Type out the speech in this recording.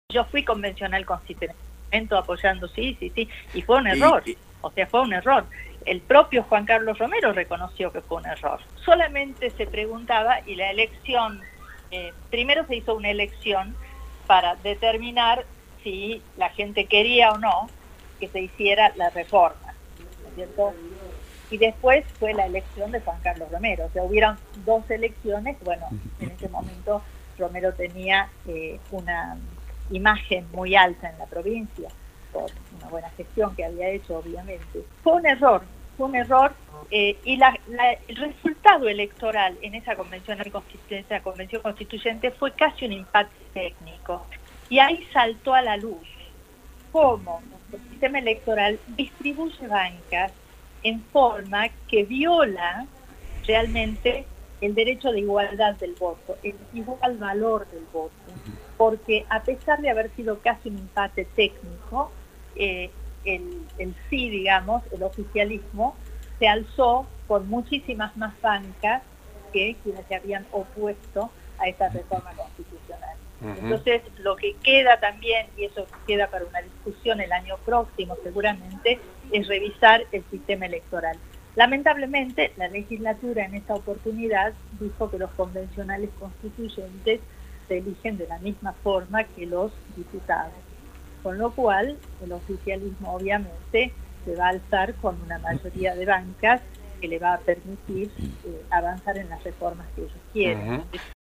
Yo fui convencional constituyente apoyando, sí, y fue un error, o sea, fue un error. El propio Juan Carlos Romero reconoció que fue un error. Solamente se preguntaba, y la elección, primero se hizo una elección para determinar si la gente quería o no que se hiciera la reforma, ¿no es cierto? Y después fue la elección de Juan Carlos Romero, o sea, hubieron dos elecciones. Bueno, en ese momento Romero tenía una imagen muy alta en la provincia, por una buena gestión que había hecho, obviamente. Fue un error, y el resultado electoral en esa convención constituyente fue casi un empate técnico, y ahí saltó a la luz cómo el sistema electoral distribuye bancas en forma que viola realmente el derecho de igualdad del voto, el igual valor del voto, porque a pesar de haber sido casi un empate técnico, el sí, digamos, el oficialismo, se alzó con muchísimas más bancas que quienes se habían opuesto a esta reforma constitucional. Entonces, lo que queda también, y eso queda para una discusión el año próximo seguramente, es revisar el sistema electoral. Lamentablemente, la legislatura en esta oportunidad dijo que los convencionales constituyentes se eligen de la misma forma que los diputados, con lo cual el oficialismo obviamente se va a alzar con una mayoría de bancas que le va a permitir avanzar en las reformas que ellos quieren.